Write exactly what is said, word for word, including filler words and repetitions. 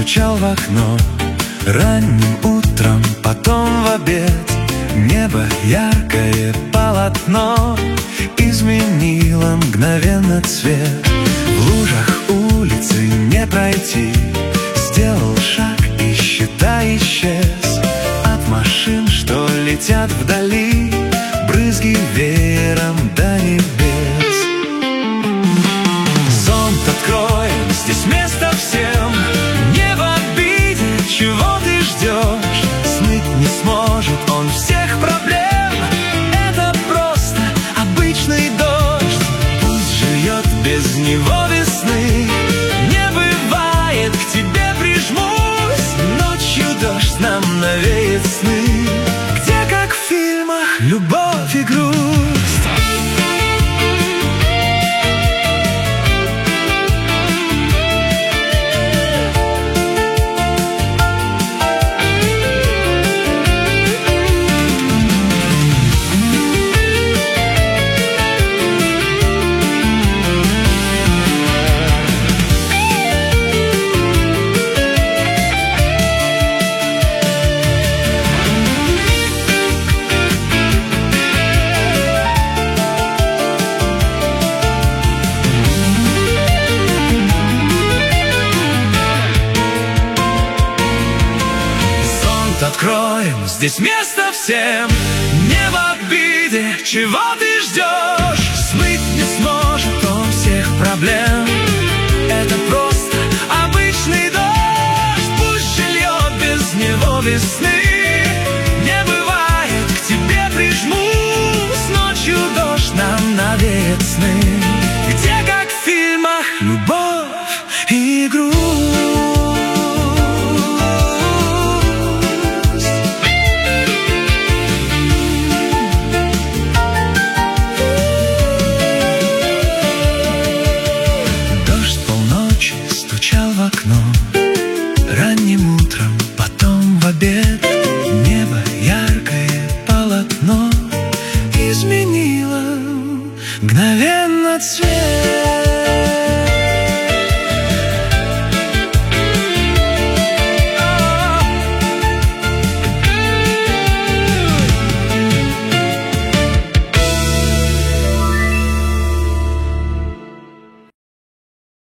стучал в окно ранним утром, потом в обед. Небо яркое полотно изменило мгновенно цвет. В лужах улицы не пройти, сделал шаг и, считай, исчез. От машин, что летят вдали, брызги веером до небес. Зонт откроем, здесь место всем. Не в обиде, чего ты ждешь. Смыть не сможет он всех проблем. Это просто обычный дождь. Пусть живет без него весны. Не бывает, к тебе прижмусь. Ночью дождь нам навеет сны, где, как в фильмах, любовь и грусть. Откроем, здесь место всем. Не в обиде, чего ты ждешь. Смыть не сможет он всех проблем. Это просто обычный дождь. Пусть же льет без него весны.